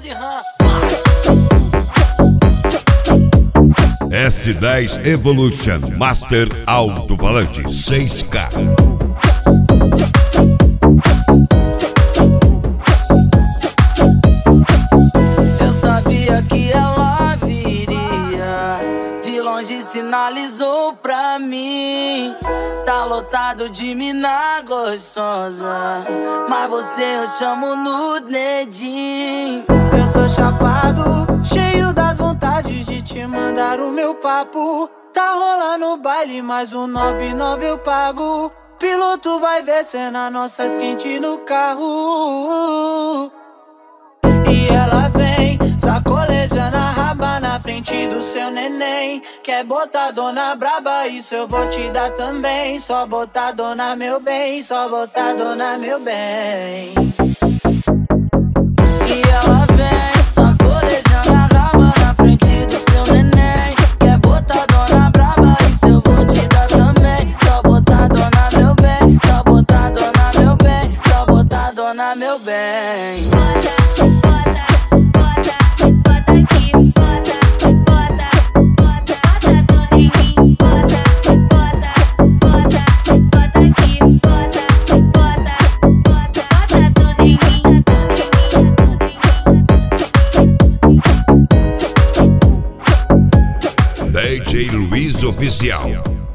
de RAM. S10 Evolution Master Alto-Falante 6K. Eu sabia que ela viria, de longe sinalizou pra mim. Tá lotado de mina gostosa, mas você eu chamo no dedinho. Eu tô chapado, cheio das vontades de te mandar o meu papo. Tá rolando o baile, mais um 99 eu pago. Piloto vai ver cena nossas quente no carro. E ela vem, sacolejando a raba na frente do seu neném. Quer botar dona braba, isso eu vou te dar também. Só botar dona meu bem, só botar dona meu bem. E ela vem, sacolejando a raba na frente do seu neném. Quer botar dona braba, isso eu vou te dar também. Só botar dona meu bem, só botar dona meu bem, só botar dona meu bem. DJ Luiz Oficial.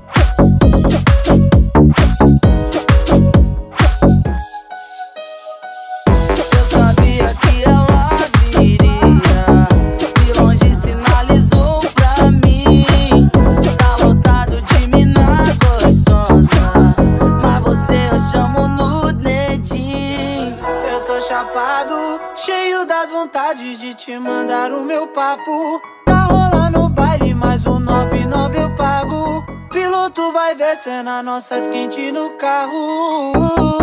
Eu sabia que ela viria, de longe sinalizou pra mim. Tá lotado de mina gostosa, mas você eu chamo no dedinho. Eu tô chapado, cheio das vontades de te mandar o meu papo. Tá rolando o baile, mais um 99 eu pago. Piloto vai ver cena nossas quente no carro.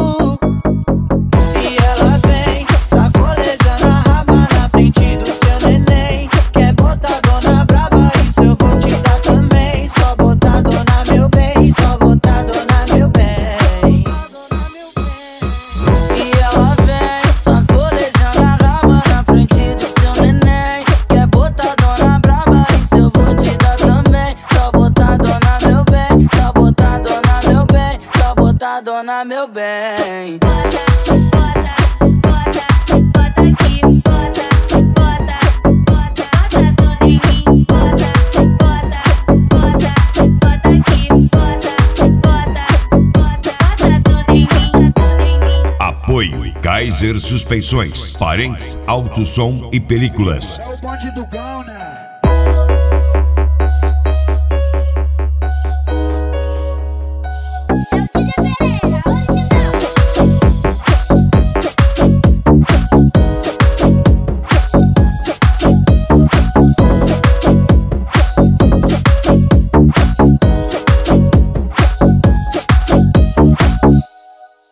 E ela vem, sacolejando a raba na frente do seu neném. Quer botar dona braba, isso eu vou te dar também. Só botar dona meu bem, só botar dona meu bem. E ela vem, sacolejando a raba na frente do seu neném. Quer botar dona braba, isso eu vou te dar também. Só botar dona meu bem, só botar dona meu bem, só botar dona meu bem. Apoio Kaiser Suspensões, Parentes, Alto Som e Películas. É o bonde do Gão, né?